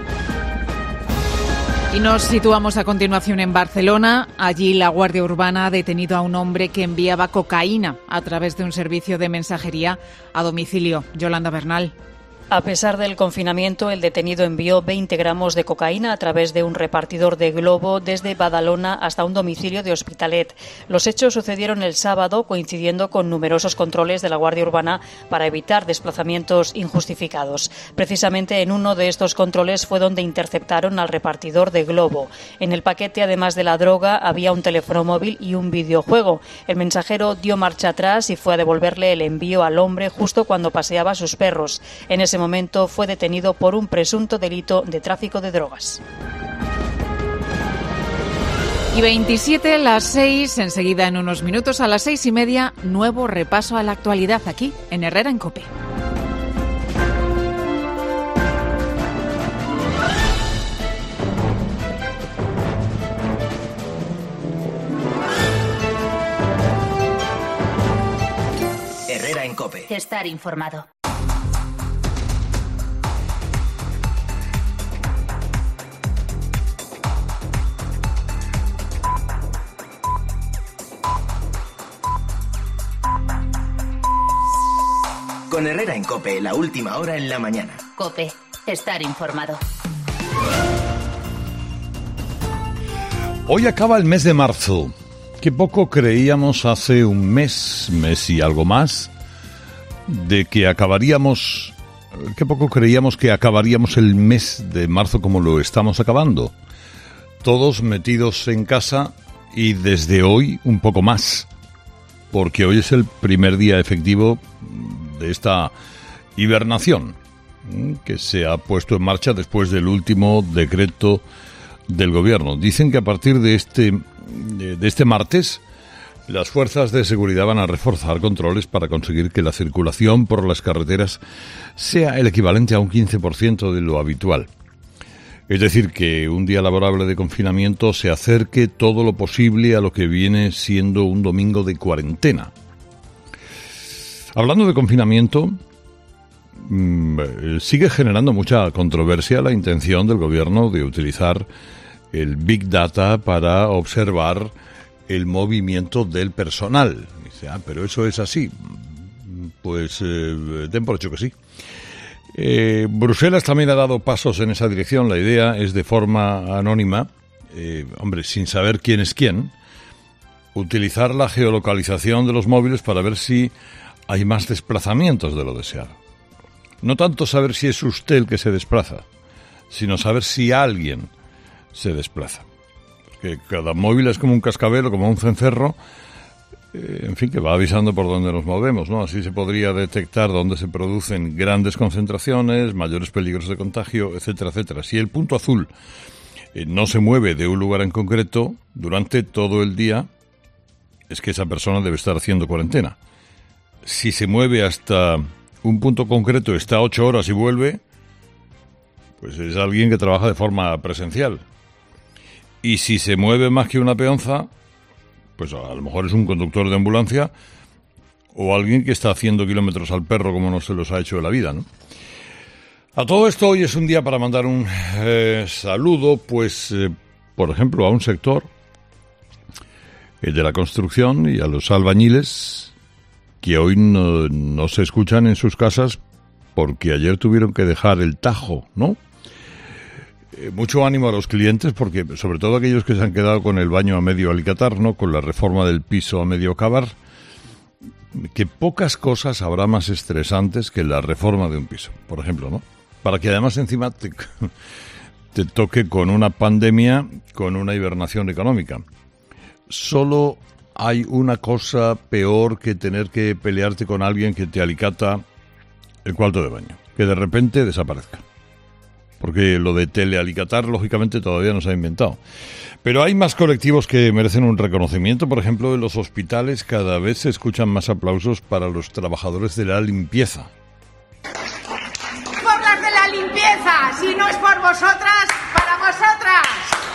Speaker 3: Y nos situamos a continuación en Barcelona. Allí la Guardia Urbana ha detenido a un hombre que enviaba cocaína a través de un servicio de mensajería a domicilio. Yolanda Bernal.
Speaker 25: A pesar del confinamiento, el detenido envió 20 gramos de cocaína a través de un repartidor de Globo desde Badalona hasta un domicilio de Hospitalet. Los hechos sucedieron el sábado, coincidiendo con numerosos controles de la Guardia Urbana para evitar desplazamientos injustificados. Precisamente en uno de estos controles fue donde interceptaron al repartidor de Globo. En el paquete, además de la droga, había un teléfono móvil y un videojuego. El mensajero dio marcha atrás y fue a devolverle el envío al hombre justo cuando paseaba a sus perros. En ese momento fue detenido por un presunto delito de tráfico de drogas.
Speaker 3: Y 27, las 6, enseguida en unos minutos, a las 6:30, nuevo repaso a la actualidad aquí en Herrera en COPE.
Speaker 7: Herrera en COPE. Estar informado. Con Herrera en COPE, la última hora en la mañana. COPE, estar informado.
Speaker 1: Hoy acaba el mes de marzo. Qué poco creíamos hace un mes y algo más, de que acabaríamos... Qué poco creíamos que acabaríamos el mes de marzo como lo estamos acabando. Todos metidos en casa y desde hoy un poco más, porque hoy es el primer día efectivo de esta hibernación que se ha puesto en marcha después del último decreto del gobierno. Dicen que a partir de este martes las fuerzas de seguridad van a reforzar controles para conseguir que la circulación por las carreteras sea el equivalente a un 15% de lo habitual. Es decir, que un día laborable de confinamiento se acerque todo lo posible a lo que viene siendo un domingo de cuarentena. Hablando de confinamiento, sigue generando mucha controversia la intención del gobierno de utilizar el Big Data para observar el movimiento del personal. Dice, pero eso es así. Pues den por hecho que sí. Bruselas también ha dado pasos en esa dirección. La idea es, de forma anónima, sin saber quién es quién, utilizar la geolocalización de los móviles para ver si hay más desplazamientos de lo deseado. No tanto saber si es usted el que se desplaza, sino saber si alguien se desplaza. Porque cada móvil es como un cascabel o como un cencerro, en fin, que va avisando por dónde nos movemos, ¿no? Así se podría detectar dónde se producen grandes concentraciones, mayores peligros de contagio, etcétera, etcétera. Si el punto azul no se mueve de un lugar en concreto durante todo el día, es que esa persona debe estar haciendo cuarentena. Si se mueve hasta un punto concreto, está 8 horas y vuelve, pues es alguien que trabaja de forma presencial. Y si se mueve más que una peonza, pues a lo mejor es un conductor de ambulancia o alguien que está haciendo kilómetros al perro como no se los ha hecho de la vida, ¿no? A todo esto, hoy es un día para mandar un saludo, pues, por ejemplo, a un sector, el de la construcción, y a los albañiles que hoy no se escuchan en sus casas porque ayer tuvieron que dejar el tajo, ¿no? Mucho ánimo a los clientes, porque sobre todo aquellos que se han quedado con el baño a medio alicatar, ¿no? Con la reforma del piso a medio cavar, que pocas cosas habrá más estresantes que la reforma de un piso, por ejemplo, ¿no? Para que además encima te toque con una pandemia, con una hibernación económica. Solo hay una cosa peor que tener que pelearte con alguien que te alicata el cuarto de baño, que de repente desaparezca. Porque lo de telealicatar, lógicamente, todavía no se ha inventado. Pero hay más colectivos que merecen un reconocimiento. Por ejemplo, en los hospitales cada vez se escuchan más aplausos para los trabajadores de la limpieza.
Speaker 2: ¡Por las de la limpieza! Si no es por vosotras, para vosotras.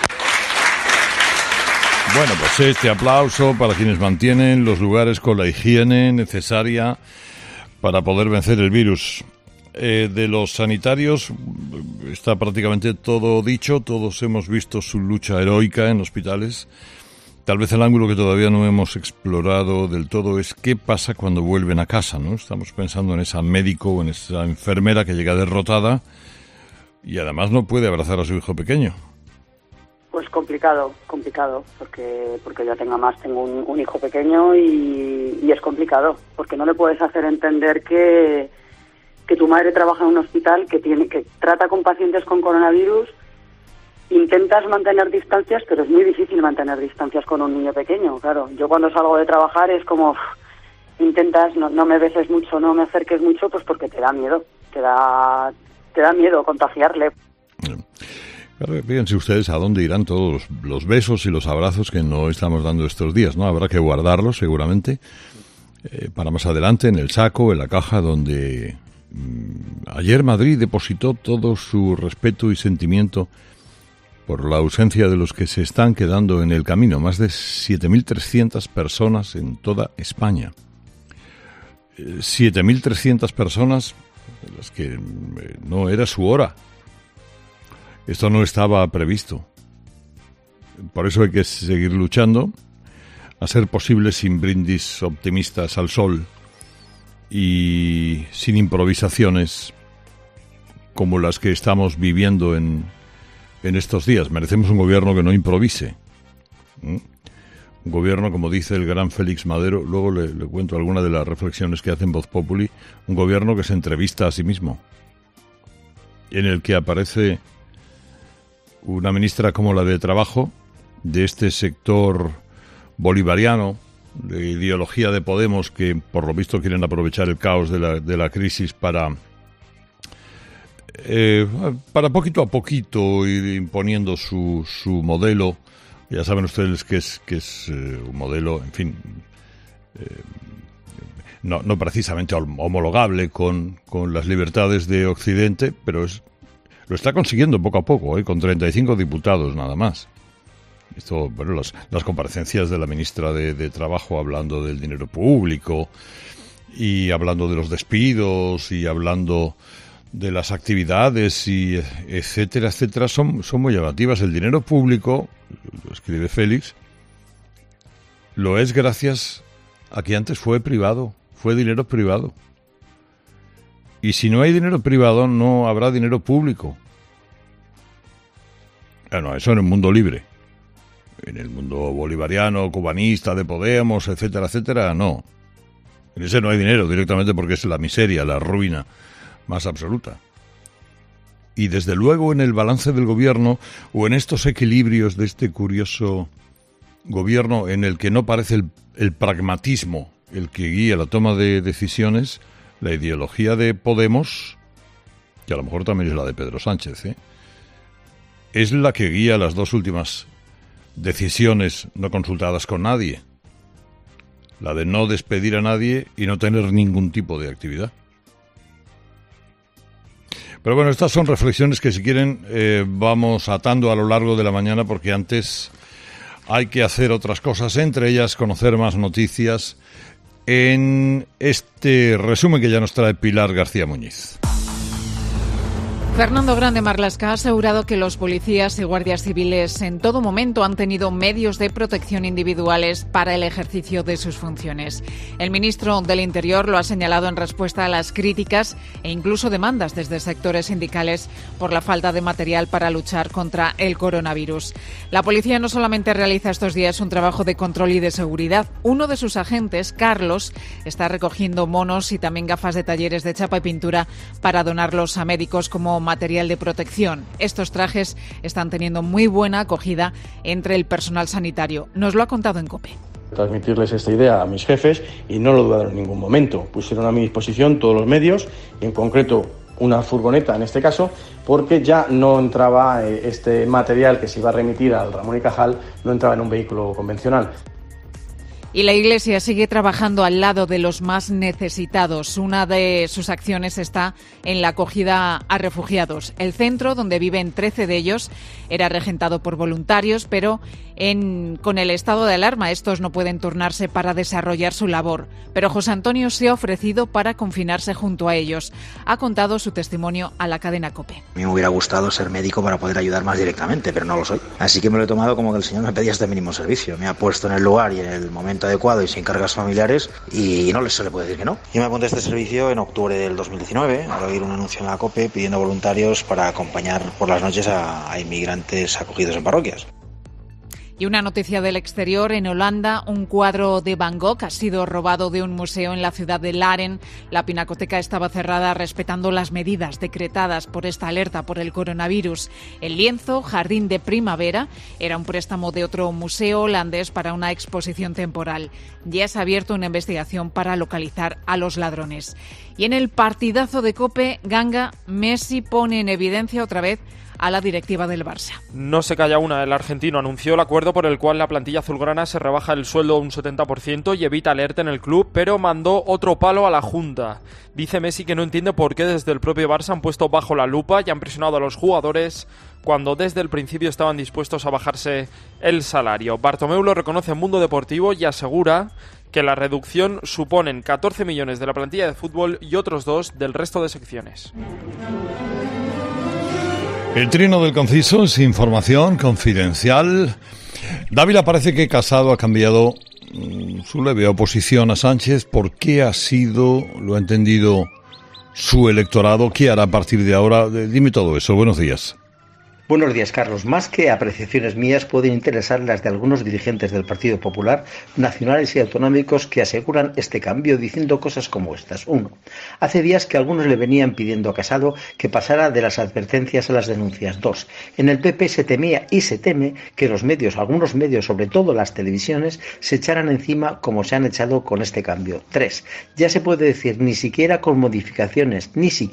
Speaker 1: Bueno, pues este aplauso para quienes mantienen los lugares con la higiene necesaria para poder vencer el virus. De los sanitarios está prácticamente todo dicho, todos hemos visto su lucha heroica en hospitales. Tal vez el ángulo que todavía no hemos explorado del todo es qué pasa cuando vuelven a casa, ¿no? Estamos pensando en esa médico o en esa enfermera que llega derrotada y además no puede abrazar a su hijo pequeño.
Speaker 4: Pues complicado, porque ya tengo un hijo pequeño y es complicado, porque no le puedes hacer entender que tu madre trabaja en un hospital que trata con pacientes con coronavirus, intentas mantener distancias, pero es muy difícil mantener distancias con un niño pequeño, claro. Yo cuando salgo de trabajar es como, intentas, no me beses mucho, no me acerques mucho, pues porque te da miedo, te da miedo contagiarle.
Speaker 1: Claro, fíjense ustedes a dónde irán todos los besos y los abrazos que no estamos dando estos días, ¿no? Habrá que guardarlos seguramente para más adelante en el saco, en la caja donde ayer Madrid depositó todo su respeto y sentimiento por la ausencia de los que se están quedando en el camino. Más de 7.300 personas en toda España. 7.300 personas en las que no era su hora. Esto no estaba previsto. Por eso hay que seguir luchando, a ser posible sin brindis optimistas al sol y sin improvisaciones como las que estamos viviendo en estos días. Merecemos un gobierno que no improvise. Un gobierno, como dice el gran Félix Madero, luego le cuento algunas de las reflexiones que hace en Voz Populi, un gobierno que se entrevista a sí mismo, en el que aparece una ministra como la de Trabajo, de este sector bolivariano, de ideología de Podemos, que por lo visto quieren aprovechar el caos de la crisis para poquito a poquito ir imponiendo su modelo. Ya saben ustedes que es un modelo, en fin, no precisamente homologable con las libertades de Occidente, pero lo está consiguiendo poco a poco, con 35 diputados nada más. Esto, bueno, las comparecencias de la ministra de Trabajo hablando del dinero público y hablando de los despidos y hablando de las actividades y etcétera, etcétera, son muy llamativas. El dinero público, lo escribe Félix, lo es gracias a que antes fue privado, fue dinero privado. Y si no hay dinero privado, no habrá dinero público. Bueno, eso en el mundo libre. En el mundo bolivariano, cubanista, de Podemos, etcétera, etcétera, no. En ese no hay dinero directamente porque es la miseria, la ruina más absoluta. Y desde luego en el balance del gobierno o en estos equilibrios de este curioso gobierno en el que no parece el pragmatismo el que guía la toma de decisiones, la ideología de Podemos, que a lo mejor también es la de Pedro Sánchez, es la que guía las dos últimas decisiones no consultadas con nadie. La de no despedir a nadie y no tener ningún tipo de actividad. Pero bueno, estas son reflexiones que si quieren vamos atando a lo largo de la mañana, porque antes hay que hacer otras cosas, entre ellas conocer más noticias en este resumen que ya nos trae Pilar García Muñiz.
Speaker 3: Fernando Grande Marlaska ha asegurado que los policías y guardias civiles en todo momento han tenido medios de protección individuales para el ejercicio de sus funciones. El ministro del Interior lo ha señalado en respuesta a las críticas e incluso demandas desde sectores sindicales por la falta de material para luchar contra el coronavirus. La policía no solamente realiza estos días un trabajo de control y de seguridad. Uno de sus agentes, Carlos, está recogiendo monos y también gafas de talleres de chapa y pintura para donarlos a médicos como material de protección. Estos trajes están teniendo muy buena acogida entre el personal sanitario. Nos lo ha contado en COPE.
Speaker 16: Transmitirles esta idea a mis jefes y no lo dudaron en ningún momento. Pusieron a mi disposición todos los medios, en concreto una furgoneta en este caso, porque ya no entraba este material que se iba a remitir al Ramón y Cajal, no entraba en un vehículo convencional.
Speaker 3: Y la Iglesia sigue trabajando al lado de los más necesitados. Una de sus acciones está en la acogida a refugiados. El centro, donde viven 13 de ellos, era regentado por voluntarios, pero con el estado de alarma estos no pueden turnarse para desarrollar su labor. Pero José Antonio se ha ofrecido para confinarse junto a ellos. Ha contado su testimonio a la cadena COPE.
Speaker 22: A mí me hubiera gustado ser médico para poder ayudar más directamente, pero no lo soy. Así que me lo he tomado como que el Señor me pedía este mínimo servicio. Me ha puesto en el lugar y en el momento adecuado y sin cargas familiares y no se le puede decir que no. Yo me apunté a este servicio en octubre del 2019 al oír un anuncio en la COPE pidiendo voluntarios para acompañar por las noches a inmigrantes acogidos en parroquias.
Speaker 3: Y una noticia del exterior: en Holanda, un cuadro de Van Gogh ha sido robado de un museo en la ciudad de Laren. La pinacoteca estaba cerrada respetando las medidas decretadas por esta alerta por el coronavirus. El lienzo, Jardín de Primavera, era un préstamo de otro museo holandés para una exposición temporal. Ya se ha abierto una investigación para localizar a los ladrones. Y en el partidazo de COPE, Ganga, Messi pone en evidencia otra vez a la directiva del Barça.
Speaker 5: No se calla una. El argentino anunció el acuerdo por el cual la plantilla azulgrana se rebaja el sueldo un 70% y evita alerta en el club, pero mandó otro palo a la Junta. Dice Messi que no entiende por qué desde el propio Barça han puesto bajo la lupa y han presionado a los jugadores cuando desde el principio estaban dispuestos a bajarse el salario. Bartomeu lo reconoce en Mundo Deportivo y asegura que la reducción suponen 14 millones de la plantilla de fútbol y otros 2 del resto de secciones.
Speaker 1: El trino del conciso es información confidencial. Dávila parece que Casado ha cambiado su leve oposición a Sánchez. ¿Por qué ha sido, lo ha entendido, su electorado? ¿Qué hará a partir de ahora? Dime todo eso. Buenos días.
Speaker 6: Buenos días, Carlos. Más que apreciaciones mías, pueden interesar las de algunos dirigentes del Partido Popular, nacionales y autonómicos, que aseguran este cambio diciendo cosas como estas. 1. Hace días que algunos le venían pidiendo a Casado que pasara de las advertencias a las denuncias. 2. En el PP se temía y se teme que los medios, algunos medios, sobre todo las televisiones, se echaran encima como se han echado con este cambio. 3. Ya se puede decir, ni siquiera con modificaciones,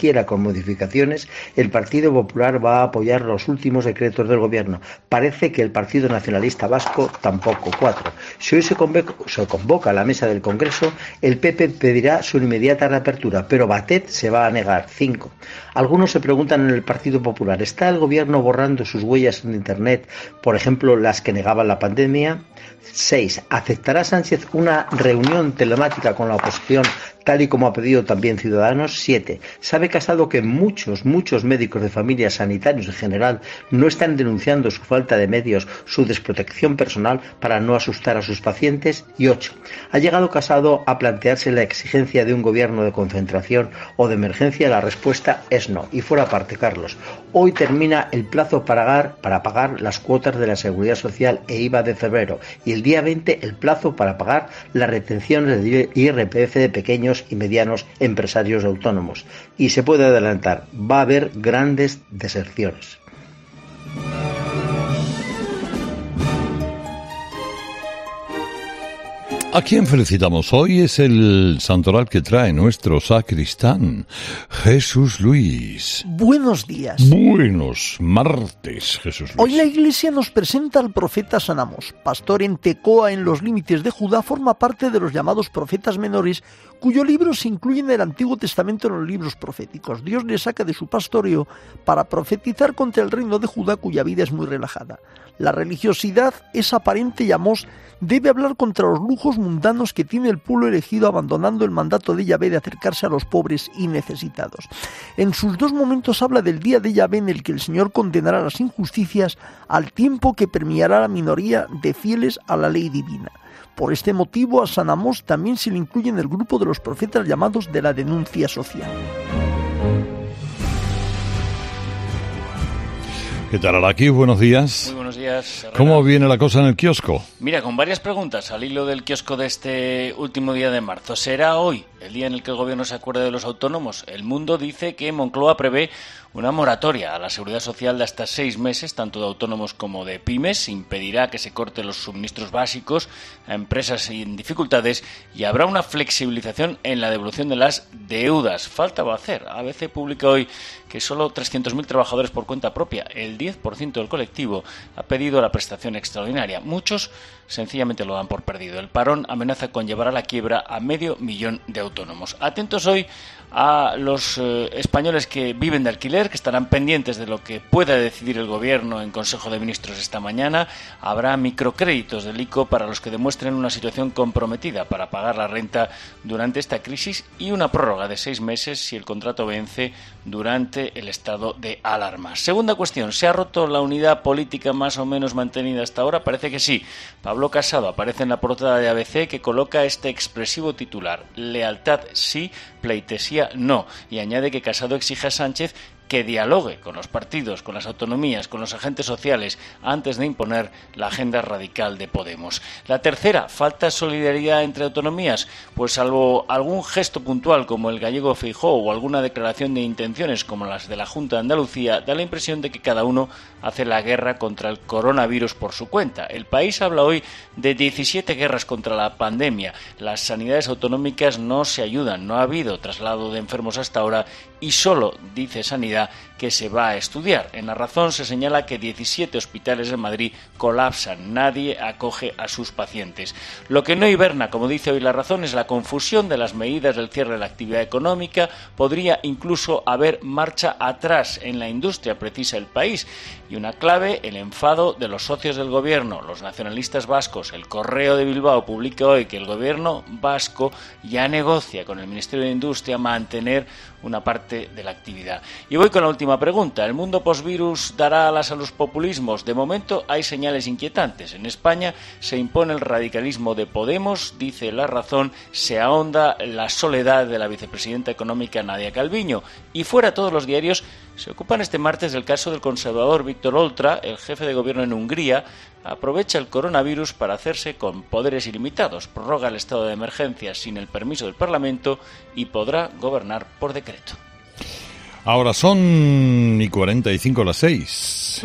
Speaker 6: el Partido Popular va a apoyar los últimos decretos del gobierno. Parece que el Partido Nacionalista Vasco tampoco. 4. Si hoy se convoca a la mesa del Congreso, el PP pedirá su inmediata reapertura, pero Batet se va a negar. 5. Algunos se preguntan en el Partido Popular, ¿está el gobierno borrando sus huellas en Internet, por ejemplo, las que negaban la pandemia? 6. ¿Aceptará Sánchez una reunión telemática con la oposición, tal y como ha pedido también Ciudadanos? 7. ¿Sabe Casado que muchos médicos de familia, sanitarios en general, no están denunciando su falta de medios, su desprotección personal para no asustar a sus pacientes? Y 8. ¿Ha llegado Casado a plantearse la exigencia de un gobierno de concentración o de emergencia? La respuesta es no. Y fuera parte, Carlos, hoy termina el plazo para pagar las cuotas de la Seguridad Social e IVA de febrero, y el día 20 el plazo para pagar las retenciones de IRPF de pequeños y medianos empresarios autónomos. Y se puede adelantar, va a haber grandes deserciones.
Speaker 1: ¿A quién felicitamos? Hoy es el santoral que trae nuestro sacristán, Jesús Luis.
Speaker 8: Buenos días.
Speaker 1: Buenos martes, Jesús Luis.
Speaker 8: Hoy la Iglesia nos presenta al profeta San Amós. Pastor en Tecoa, en los límites de Judá, forma parte de los llamados profetas menores, cuyo libro se incluye en el Antiguo Testamento en los libros proféticos. Dios le saca de su pastoreo para profetizar contra el reino de Judá, cuya vida es muy relajada. La religiosidad es aparente y Amós debe hablar contra los lujos mundanos que tiene el pueblo elegido, abandonando el mandato de Yahvé de acercarse a los pobres y necesitados. En sus dos momentos habla del día de Yahvé en el que el Señor condenará las injusticias al tiempo que premiará a la minoría de fieles a la ley divina. Por este motivo a San Amós también se le incluye en el grupo de los profetas llamados de la denuncia social.
Speaker 1: ¿Qué tal, Araki? Buenos días.
Speaker 9: Muy buenos días, Herrera.
Speaker 1: ¿Cómo viene la cosa en el kiosco?
Speaker 9: Mira, con varias preguntas al hilo del kiosco de este último día de marzo. ¿Será hoy el día en el que el gobierno se acuerde de los autónomos? El Mundo dice que Moncloa prevé una moratoria a la seguridad social de hasta 6 meses, tanto de autónomos como de pymes. Impedirá que se corten los suministros básicos a empresas en dificultades y habrá una flexibilización en la devolución de las deudas. Falta va a hacer. ABC publica hoy que solo 300.000 trabajadores por cuenta propia, el 10% del colectivo, ha pedido la prestación extraordinaria. Muchos sencillamente lo dan por perdido. El parón amenaza con llevar a la quiebra a 500.000 de autónomos. Atentos hoy a los españoles que viven de alquiler, que estarán pendientes de lo que pueda decidir el gobierno en Consejo de Ministros esta mañana. Habrá microcréditos del ICO para los que demuestren una situación comprometida para pagar la renta durante esta crisis y una prórroga de 6 meses si el contrato vence durante el estado de alarma. Segunda cuestión, ¿se ha roto la unidad política más o menos mantenida hasta ahora? Parece que sí. Pablo Casado aparece en la portada de ABC, que coloca este expresivo titular: lealtad sí, pleitesía no, y añade que Casado exige a Sánchez que dialogue con los partidos, con las autonomías, con los agentes sociales, antes de imponer la agenda radical de Podemos. La tercera, ¿falta solidaridad entre autonomías? Pues salvo algún gesto puntual como el gallego Feijóo o alguna declaración de intenciones como las de la Junta de Andalucía, da la impresión de que cada uno hace la guerra contra el coronavirus por su cuenta. El País habla hoy de 17 guerras contra la pandemia. Las sanidades autonómicas no se ayudan, no ha habido traslado de enfermos hasta ahora y solo dice Sanidad que se va a estudiar. En La Razón se señala que 17 hospitales en Madrid colapsan, nadie acoge a sus pacientes. Lo que no hiberna, como dice hoy La Razón, es la confusión de las medidas del cierre de la actividad económica. Podría incluso haber marcha atrás en la industria, precisa El País. Y una clave, el enfado de los socios del gobierno, los nacionalistas vascos. El Correo de Bilbao publica hoy que el gobierno vasco ya negocia con el Ministerio de Industria mantener una parte de la actividad. Y voy con la última pregunta. ¿El mundo postvirus dará alas a los populismos? De momento hay señales inquietantes. En España se impone el radicalismo de Podemos, dice La Razón, se ahonda la soledad de la vicepresidenta económica Nadia Calviño. Y fuera todos los diarios se ocupan este martes del caso del conservador Víctor Oltra. El jefe de gobierno en Hungría aprovecha el coronavirus para hacerse con poderes ilimitados. Prorroga el estado de emergencia sin el permiso del Parlamento y podrá gobernar por decreto.
Speaker 1: Ahora son 45 las 6.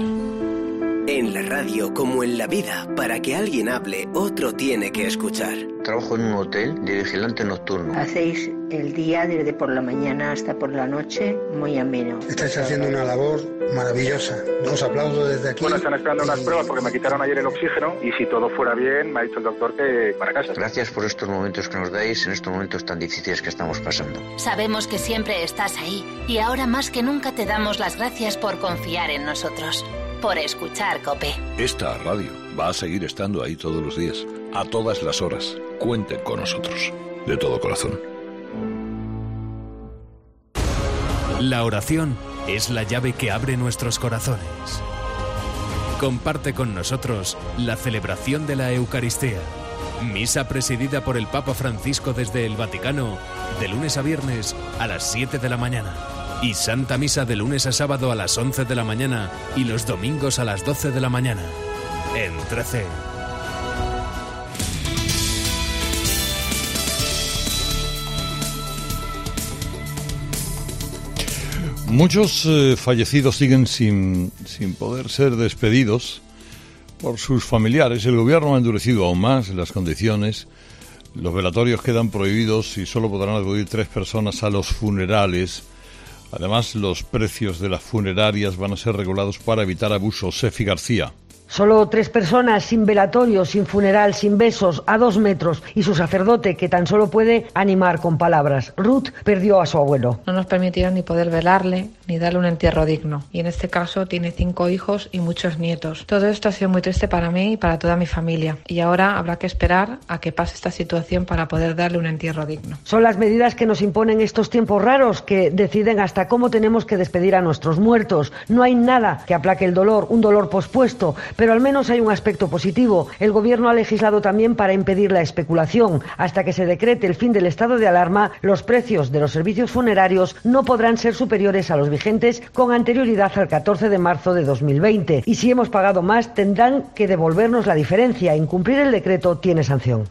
Speaker 7: En la radio, como en la vida, para que alguien hable, otro tiene que escuchar.
Speaker 22: Trabajo en un hotel de vigilante nocturno.
Speaker 10: Hacéis el día desde por la mañana hasta por la noche muy ameno.
Speaker 12: Estáis haciendo una labor maravillosa. Os aplaudo desde aquí.
Speaker 13: Bueno, están esperando unas pruebas porque me quitaron ayer el oxígeno y si todo fuera bien, me ha dicho el doctor que para casa.
Speaker 22: Gracias por estos momentos que nos dais en estos momentos tan difíciles que estamos pasando.
Speaker 26: Sabemos que siempre estás ahí y ahora más que nunca te damos las gracias por confiar en nosotros, por escuchar COPE.
Speaker 27: Esta radio va a seguir estando ahí todos los días, a todas las horas. Cuenten con nosotros, de todo corazón.
Speaker 28: La oración es la llave que abre nuestros corazones. Comparte con nosotros la celebración de la Eucaristía. Misa presidida por el Papa Francisco desde el Vaticano, de lunes a viernes a las 7 de la mañana. Y Santa Misa de lunes a sábado a las 11 de la mañana y los domingos a las 12 de la mañana. En 13.
Speaker 1: Muchos fallecidos siguen sin poder ser despedidos por sus familiares. El gobierno ha endurecido aún más las condiciones Los velatorios quedan prohibidos y solo podrán acudir 3 personas a los funerales. Además, los precios de las funerarias van a ser regulados para evitar abusos. Sefi García.
Speaker 11: Solo 3 personas, sin velatorio, sin funeral, sin besos, a 2 metros, y su sacerdote, que tan solo puede animar con palabras. Ruth perdió a su abuelo.
Speaker 14: No nos permitieron ni poder velarle, ni darle un entierro digno. Y en este caso tiene 5 hijos y muchos nietos. Todo esto ha sido muy triste para mí y para toda mi familia. Y ahora habrá que esperar a que pase esta situación para poder darle un entierro digno.
Speaker 11: Son las medidas que nos imponen estos tiempos raros, que deciden hasta cómo tenemos que despedir a nuestros muertos. No hay nada que aplaque el dolor, un dolor pospuesto. Pero al menos hay un aspecto positivo. El Gobierno ha legislado también para impedir la especulación. Hasta que se decrete el fin del estado de alarma, los precios de los servicios funerarios no podrán ser superiores a los vigentes con anterioridad al 14 de marzo de 2020. Y si hemos pagado más, tendrán que devolvernos la diferencia. Incumplir el decreto tiene sanción.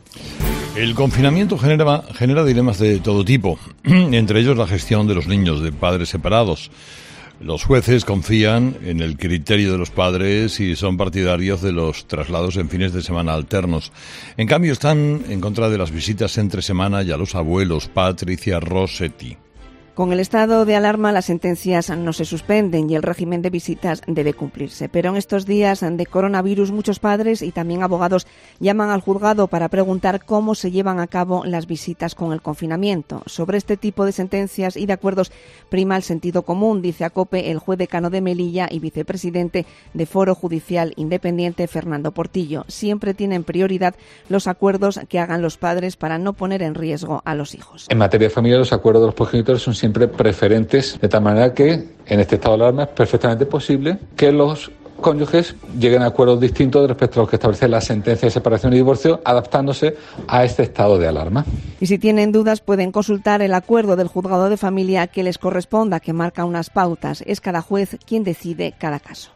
Speaker 1: El confinamiento genera dilemas de todo tipo, entre ellos la gestión de los niños de padres separados. Los jueces confían en el criterio de los padres y son partidarios de los traslados en fines de semana alternos. En cambio, están en contra de las visitas entre semana y a los abuelos. Patricia Rossetti.
Speaker 15: Con el estado de alarma, las sentencias no se suspenden y el régimen de visitas debe cumplirse. Pero en estos días de coronavirus, muchos padres y también abogados llaman al juzgado para preguntar cómo se llevan a cabo las visitas con el confinamiento. Sobre este tipo de sentencias y de acuerdos prima el sentido común, dice a COPE el juez decano de Melilla y vicepresidente de Foro Judicial Independiente, Fernando Portillo. Siempre tienen prioridad los acuerdos que hagan los padres para no poner en riesgo a los hijos.
Speaker 17: En materia de familia, los acuerdos de los progenitores son siempre preferentes, de tal manera que en este estado de alarma es perfectamente posible que los cónyuges lleguen a acuerdos distintos respecto a los que establece la sentencia de separación y divorcio, adaptándose a este estado de alarma.
Speaker 15: Y si tienen dudas, pueden consultar el acuerdo del juzgado de familia que les corresponda, que marca unas pautas. Es cada juez quien decide cada caso.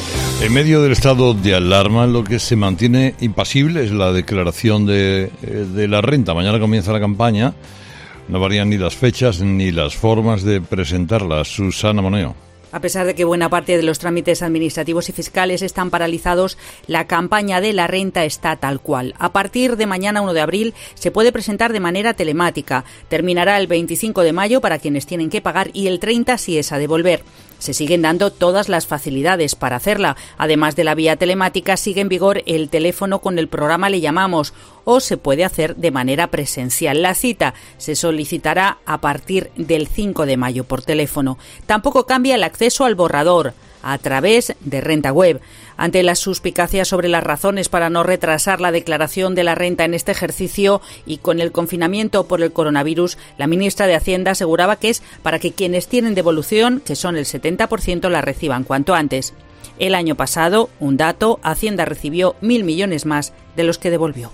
Speaker 1: En medio del estado de alarma, lo que se mantiene impasible es la declaración de la renta. Mañana comienza la campaña. No varían ni las fechas ni las formas de presentarla. Susana Moneo.
Speaker 18: A pesar de que buena parte de los trámites administrativos y fiscales están paralizados, la campaña de la renta está tal cual. A partir de mañana 1 de abril se puede presentar de manera telemática. Terminará el 25 de mayo para quienes tienen que pagar y el 30 si es a devolver. Se siguen dando todas las facilidades para hacerla. Además de la vía telemática, sigue en vigor el teléfono con el programa Le Llamamos o se puede hacer de manera presencial. La cita se solicitará a partir del 5 de mayo por teléfono. Tampoco cambia el acceso al borrador a través de Renta Web. Ante las suspicacias sobre las razones para no retrasar la declaración de la renta en este ejercicio y con el confinamiento por el coronavirus, la ministra de Hacienda aseguraba que es para que quienes tienen devolución, que son el 70%, la reciban cuanto antes. El año pasado, un dato, Hacienda recibió 1.000 millones más de los que devolvió.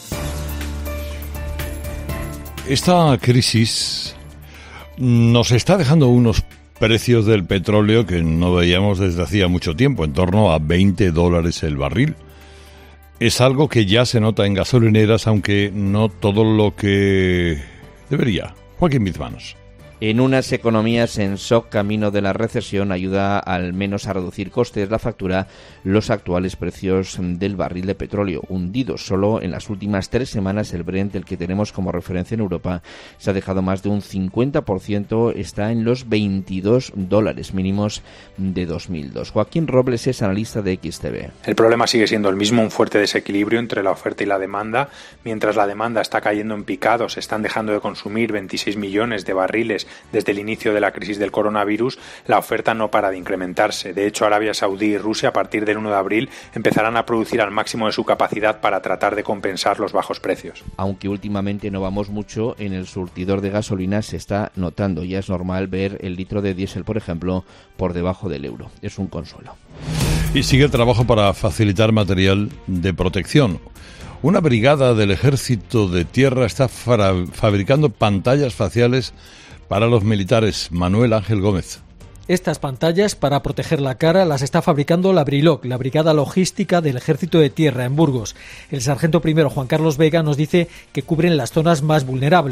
Speaker 1: Esta crisis nos está dejando unos precios del petróleo que no veíamos desde hacía mucho tiempo, en torno a $20 el barril. Es algo que ya se nota en gasolineras, aunque no todo lo que debería. Joaquín Bizmanos.
Speaker 19: En unas economías en shock camino de la recesión ayuda al menos a reducir costes la factura los actuales precios del barril de petróleo, hundidos. Solo en las últimas 3 semanas el Brent, el que tenemos como referencia en Europa, se ha dejado más de un 50%, está en los $22 mínimos de 2002. Joaquín Robles es analista de XTV.
Speaker 20: El problema sigue siendo el mismo, un fuerte desequilibrio entre la oferta y la demanda. Mientras la demanda está cayendo en picado, se están dejando de consumir 26 millones de barriles desde el inicio de la crisis del coronavirus, la oferta no para de incrementarse. De hecho, Arabia Saudí y Rusia a partir del 1 de abril empezarán a producir al máximo de su capacidad para tratar de compensar los bajos precios.
Speaker 19: Aunque últimamente no vamos mucho, en el surtidor de gasolina se está notando. Ya es normal ver el litro de diésel, por ejemplo, por debajo del euro. Es un consuelo.
Speaker 1: Y sigue el trabajo para facilitar material de protección. Una brigada del Ejército de Tierra está fabricando pantallas faciales para los militares. Manuel Ángel Gómez.
Speaker 21: Estas pantallas para proteger la cara las está fabricando la Briloc, la Brigada Logística del Ejército de Tierra en Burgos. El sargento primero Juan Carlos Vega nos dice que cubren las zonas más vulnerables.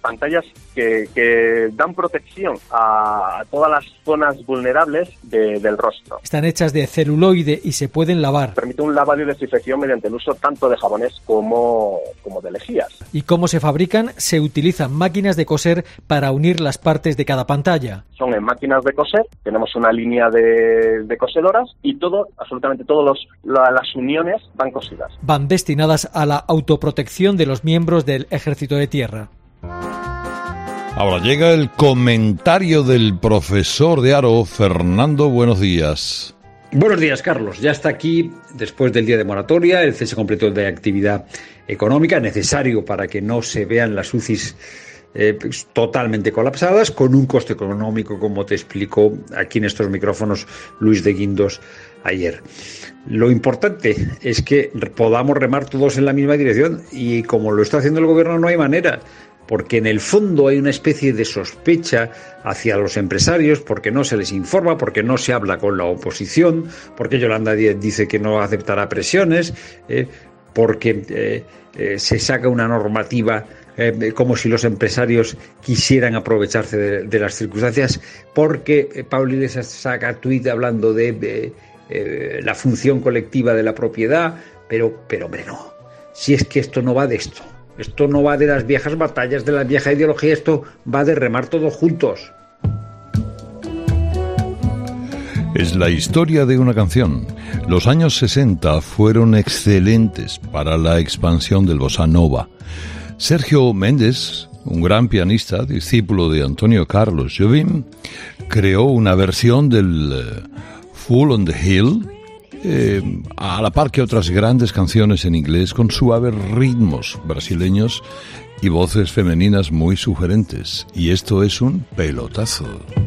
Speaker 2: pantallas que dan protección a todas las zonas vulnerables del rostro.
Speaker 21: Están hechas de celuloide y se pueden lavar.
Speaker 2: Permite un lavado y desinfección mediante el uso tanto de jabones como de lejías.
Speaker 21: ¿Y cómo se fabrican? Se utilizan máquinas de coser para unir las partes de cada pantalla.
Speaker 2: Son en máquinas de coser, tenemos una línea de cosedoras y absolutamente todas las uniones van cosidas.
Speaker 21: Van destinadas a la autoprotección de los miembros del Ejército de Tierra.
Speaker 1: Ahora llega el comentario del profesor de Haro. Fernando, buenos días.
Speaker 3: Buenos días, Carlos. Ya está aquí, después del día de moratoria, el cese completo de actividad económica, necesario para que no se vean las UCIs totalmente colapsadas, con un coste económico, como te explicó aquí en estos micrófonos Luis de Guindos ayer. Lo importante es que podamos remar todos en la misma dirección, y como lo está haciendo el gobierno no hay manera, porque en el fondo hay una especie de sospecha hacia los empresarios, porque no se les informa, porque no se habla con la oposición, porque Yolanda Díaz dice que no aceptará presiones, porque se saca una normativa como si los empresarios quisieran aprovecharse de las circunstancias, porque Pablo Iglesias saca tuit hablando de la función colectiva de la propiedad, pero hombre, no, si es que esto no va de esto. Esto no va de las viejas batallas, de la vieja ideología, esto va de remar todos juntos.
Speaker 1: Es la historia de una canción. Los años 60 fueron excelentes para la expansión del bossa nova. Sergio Méndez, un gran pianista, discípulo de Antonio Carlos Jobim, creó una versión del Fool on the Hill, a la par que otras grandes canciones en inglés con suaves ritmos brasileños y voces femeninas muy sugerentes. Y esto es un pelotazo.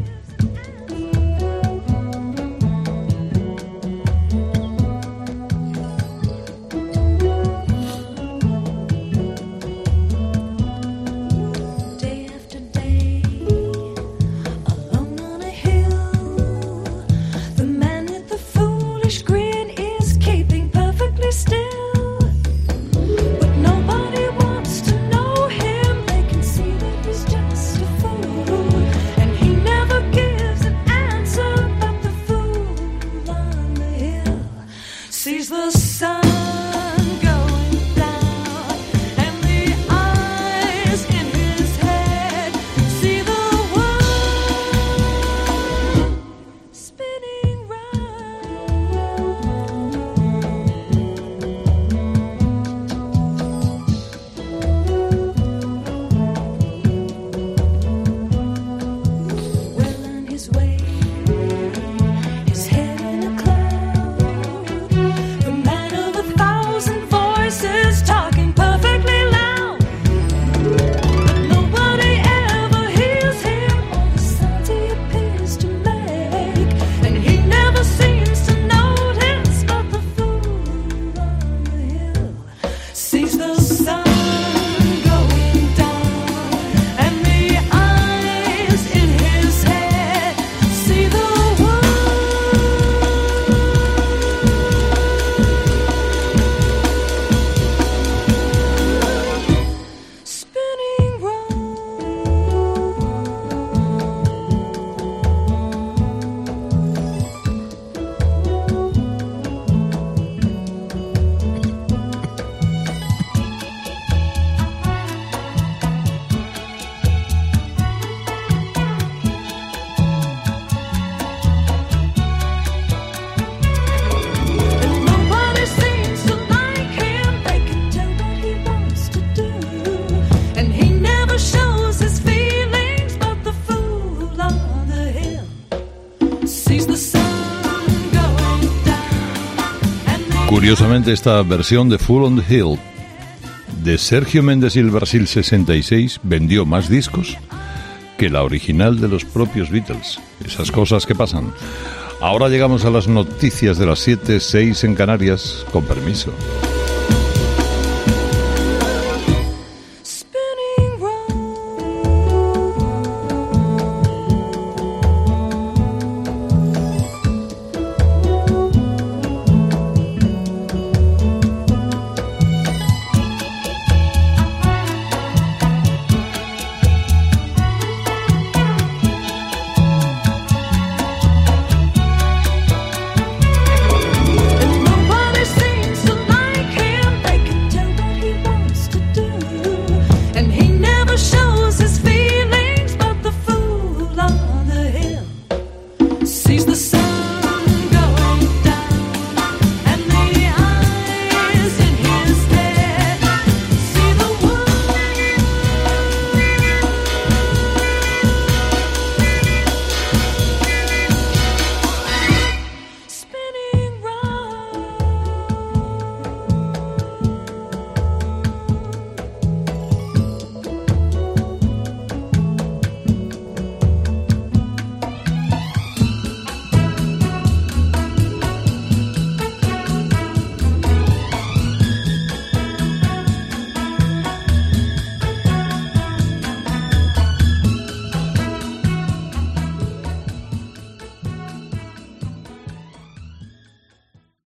Speaker 1: Curiosamente, esta versión de Fool on the Hill de Sergio Méndez y el Brasil 66 vendió más discos que la original de los propios Beatles. Esas cosas que pasan. Ahora llegamos a las noticias de las 7:06 en Canarias, con permiso.